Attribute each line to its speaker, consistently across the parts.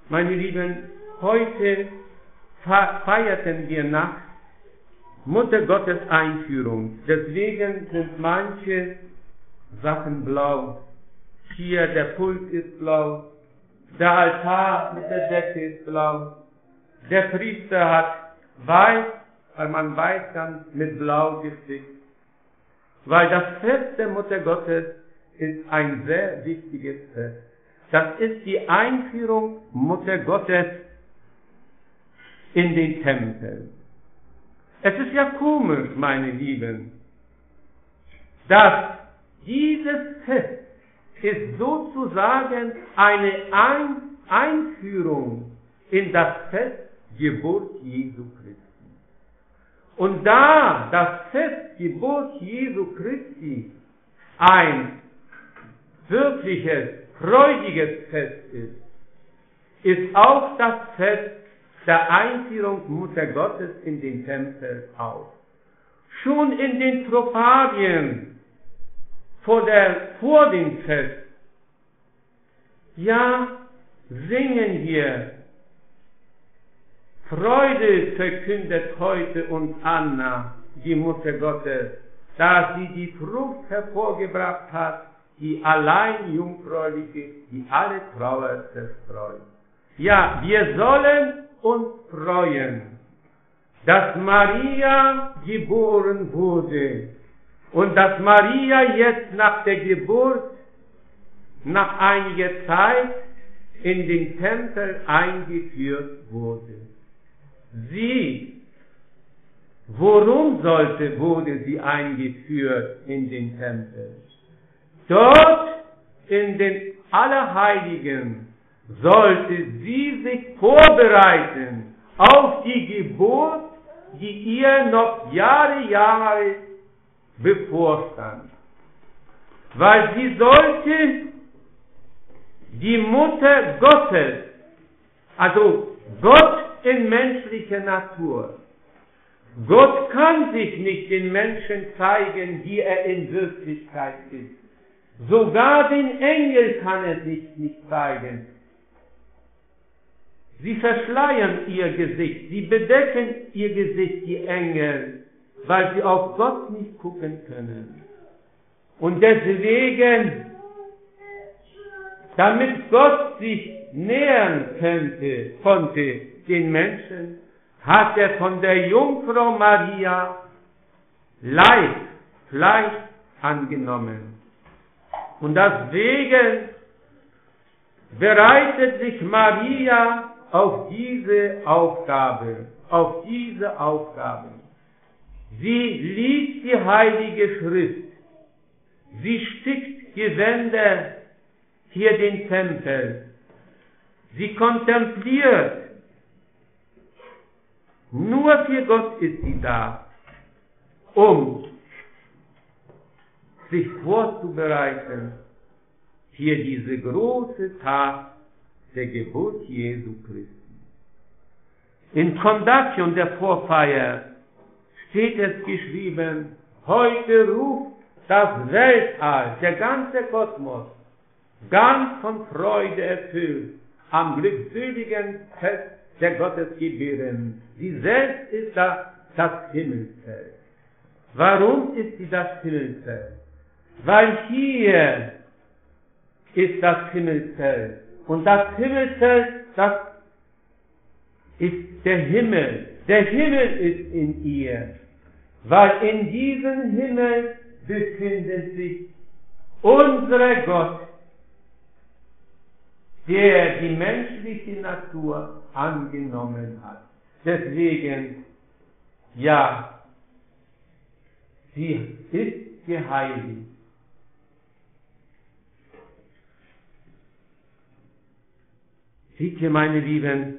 Speaker 1: Meine Lieben, heute feierten wir nach Mutter Gottes Einführung. Deswegen sind manche Sachen blau. Hier der Pult ist blau, der Altar mit der Decke ist blau, der Priester hat weiß, weil man weiß dann mit blau gestickt. Weil das Fest der Mutter Gottes ist ein sehr wichtiges Fest. Das ist die Einführung Mutter Gottes in den Tempel. Es ist ja komisch, meine Lieben, dass dieses Fest ist sozusagen eine Einführung in das Fest Geburt Jesu Christi. Und da das Fest Geburt Jesu Christi ein wirkliches, freudiges Fest ist auch das Fest der Einführung Mutter Gottes in den Tempel auch. Schon in den Tropagien vor dem Fest, ja, singen wir, Freude verkündet heute uns Anna, die Mutter Gottes, da sie die Frucht hervorgebracht hat, die allein jungfräulich ist, die alle Trauer zerstreut. Ja, wir sollen uns freuen, dass Maria geboren wurde und dass Maria jetzt nach der Geburt, nach einiger Zeit, in den Tempel eingeführt wurde. Worum wurde sie eingeführt in den Tempel? Dort in den Allerheiligen sollte sie sich vorbereiten auf die Geburt, die ihr noch Jahre bevorstand. Weil sie sollte die Mutter Gottes, also Gott in menschlicher Natur. Gott kann sich nicht den Menschen zeigen, wie er in Wirklichkeit ist. Sogar den Engel kann er sich nicht zeigen. Sie verschleiern ihr Gesicht, sie bedecken ihr Gesicht, die Engel, weil sie auf Gott nicht gucken können. Und deswegen, damit Gott sich nähern konnte den Menschen, hat er von der Jungfrau Maria Fleisch angenommen. Und deswegen bereitet sich Maria auf diese Aufgabe. Sie liest die Heilige Schrift. Sie stickt Gewänder hier den Tempel. Sie kontempliert. Nur für Gott ist sie da, um sich vorzubereiten für diese große Tat der Geburt Jesu Christi. In Kondakion der Vorfeier steht es geschrieben, heute ruft das Weltall, der ganze Kosmos, ganz von Freude erfüllt, am glückseligen Fest der Gottesgebären. Sie selbst ist das Himmelsfeld. Warum ist sie das Himmelsfeld? Weil hier ist das Himmelsfeld. Und das Himmelsfeld, das ist der Himmel. Der Himmel ist in ihr. Weil in diesem Himmel befindet sich unser Gott, der die menschliche Natur angenommen hat. Deswegen, ja, sie ist geheiligt. Seht ihr, meine Lieben,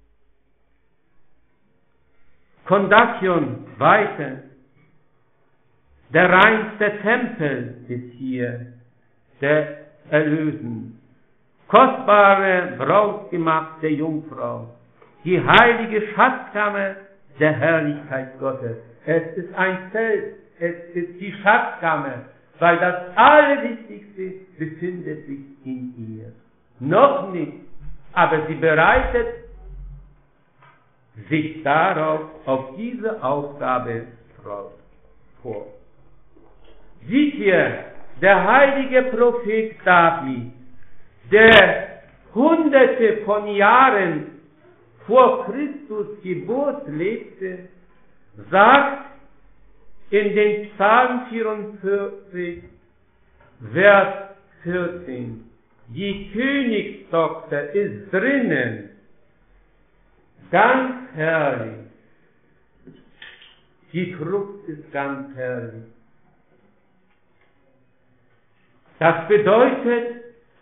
Speaker 1: Kondakion weiter. Der reinste Tempel ist hier, der Erlösen. Kostbare Brautgemacht der Jungfrau. Die heilige Schatzkammer der Herrlichkeit Gottes. Es ist ein Zelt, es ist die Schatzkammer, weil das Allerwichtigste befindet sich in ihr. Noch nicht aber sie bereitet sich darauf, auf diese Aufgabe vor. Sieht ihr, der heilige Prophet David, der Hunderte von Jahren vor Christus Geburt lebte, sagt in den Psalm 44, Vers 14, die Königstochter ist drinnen, ganz herrlich. Die Frucht ist ganz herrlich. Das bedeutet,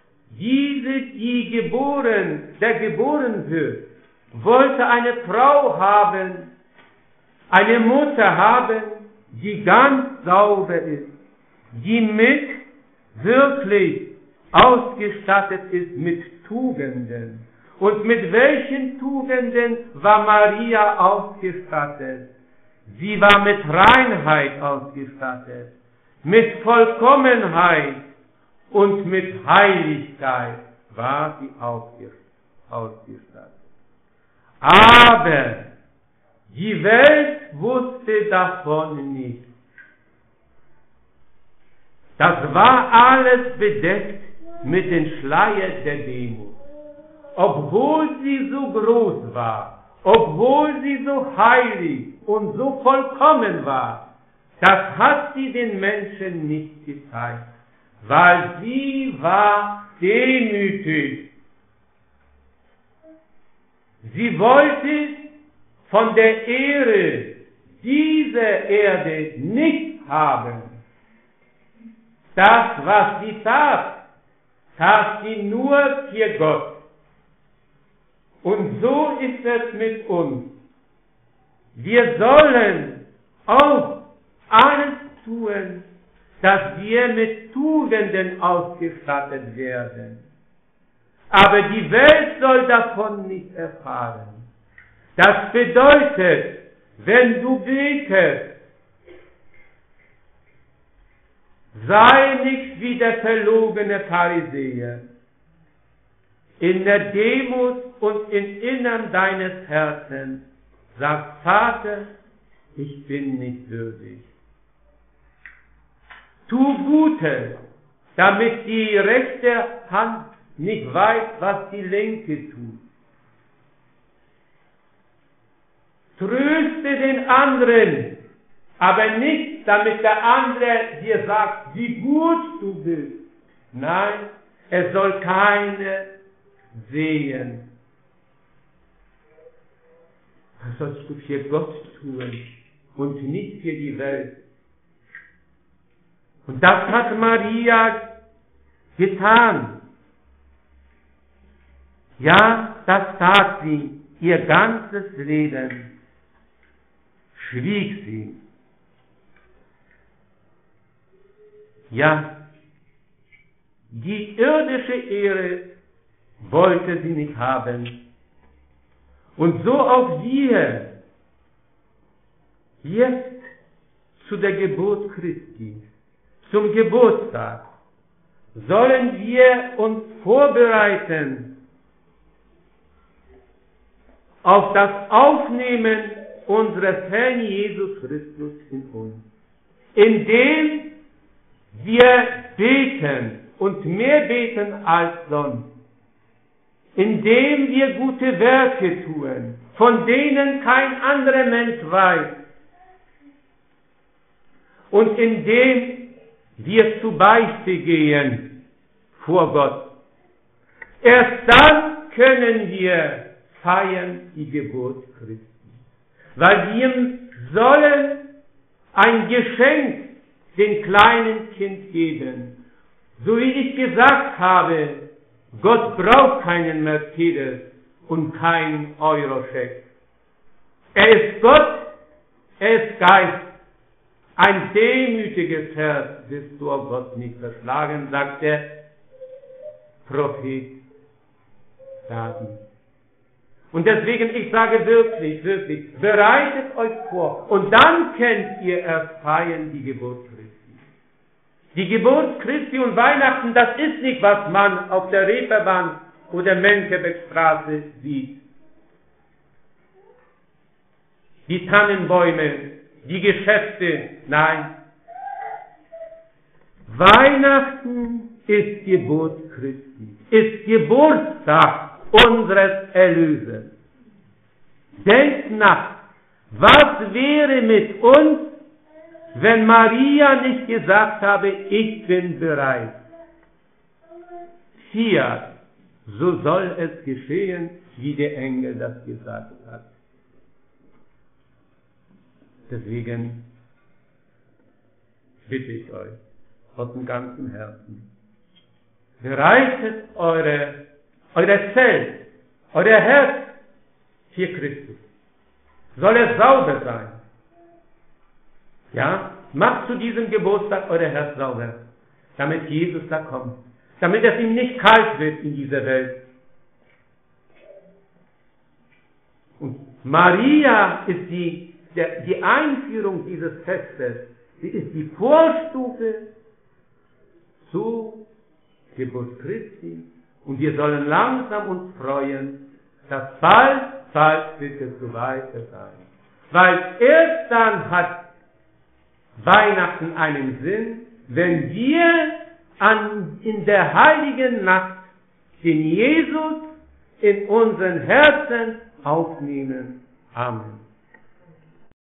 Speaker 1: der geboren wird, wollte eine Frau haben, eine Mutter haben, die ganz sauber ist, die wirklich ausgestattet ist mit Tugenden. Und mit welchen Tugenden war Maria ausgestattet? Sie war mit Reinheit ausgestattet, mit Vollkommenheit und mit Heiligkeit war sie ausgestattet. Aber die Welt wusste davon nicht. Das war alles bedeckt mit dem Schleier der Demut. Obwohl sie so groß war, obwohl sie so heilig und so vollkommen war, das hat sie den Menschen nicht gezeigt, weil sie war demütig. Sie wollte von der Ehre dieser Erde nichts haben. Das, was sie tat sie nur für Gott. Und so ist es mit uns. Wir sollen auch alles tun, dass wir mit Tugenden ausgestattet werden. Aber die Welt soll davon nicht erfahren. Das bedeutet, wenn du betest, sei nicht wie der verlogene Pharisäer. In der Demut und im Innern deines Herzens sagt Vater, ich bin nicht würdig. Tu Gutes, damit die rechte Hand nicht weiß, was die linke tut. Tröste den anderen, aber nicht, damit der andere dir sagt, wie gut du bist. Nein, es soll keiner sehen. Das sollst du für Gott tun und nicht für die Welt. Und das hat Maria getan. Ja, das tat sie ihr ganzes Leben. Schwieg sie. Ja, die irdische Ehre wollte sie nicht haben. Und so auch wir, jetzt zu der Geburt Christi, zum Geburtstag, sollen wir uns vorbereiten auf das Aufnehmen unseres Herrn Jesus Christus in uns, indem wir beten und mehr beten als sonst, indem wir gute Werke tun, von denen kein anderer Mensch weiß, und indem wir zu Beichte gehen vor Gott. Erst dann können wir feiern die Geburt Christi, weil wir sollen ein Geschenk dem kleinen Kind geben. So wie ich gesagt habe, Gott braucht keinen Mercedes und keinen Euroscheck. Er ist Gott, er ist Geist. Ein demütiges Herz wirst du auf Gott nicht verschlagen, sagt der Prophet David. Und deswegen, ich sage wirklich, bereitet euch vor. Und dann könnt ihr erst feiern die Geburt Christi. Die Geburt Christi und Weihnachten, das ist nicht, was man auf der Reeperbahn oder Mönckebergstraße sieht. Die Tannenbäume, die Geschäfte, nein. Weihnachten ist Geburt Christi, ist Geburtstag unseres Erlösers. Denkt nach, was wäre mit uns, wenn Maria nicht gesagt habe, ich bin bereit. Fiat, so soll es geschehen, wie der Engel das gesagt hat. Deswegen bitte ich euch aus dem ganzen Herzen, bereitet eure Zelt, euer Herz für Christus. Soll es sauber sein? Ja, macht zu diesem Geburtstag euer Herz sauber, damit Jesus da kommt, damit es ihm nicht kalt wird in dieser Welt. Und Maria ist die Einführung dieses Festes, sie ist die Vorstufe zu Geburt Christi. Und wir sollen langsam uns freuen, dass bald wird es so weiter sein. Weil erst dann hat Weihnachten einen Sinn, wenn wir in der heiligen Nacht den Jesus in unseren Herzen aufnehmen. Amen.